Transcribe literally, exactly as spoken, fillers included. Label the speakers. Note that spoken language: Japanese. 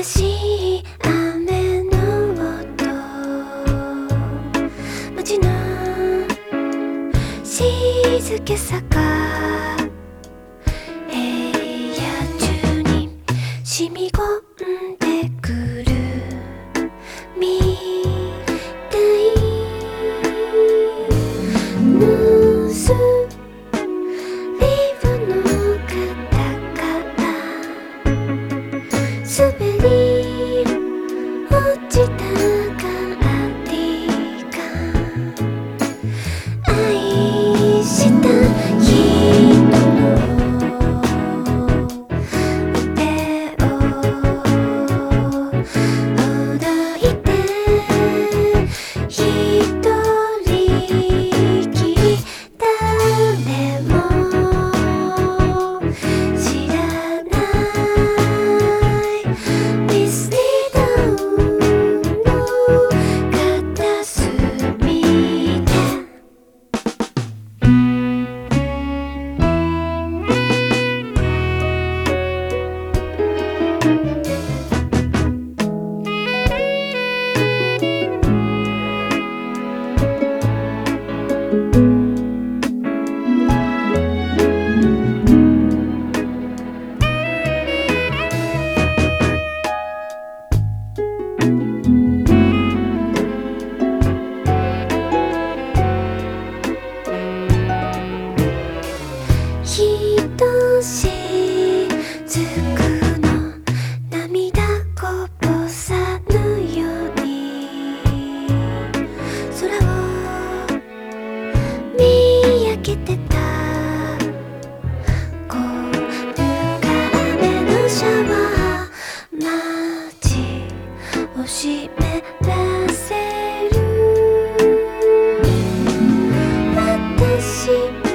Speaker 1: 優しい雨の音、街の静けさが部屋中に染み込んでくるみたい。結びの肩から滑り落ちたカーディガン、愛した人の腕をほどいて一人きり、誰も知らないミステリータウンの片隅で。ひとしずくの涙こぼさぬように空を見上げてた。こぬか雨のシャワー、街を湿らせる。私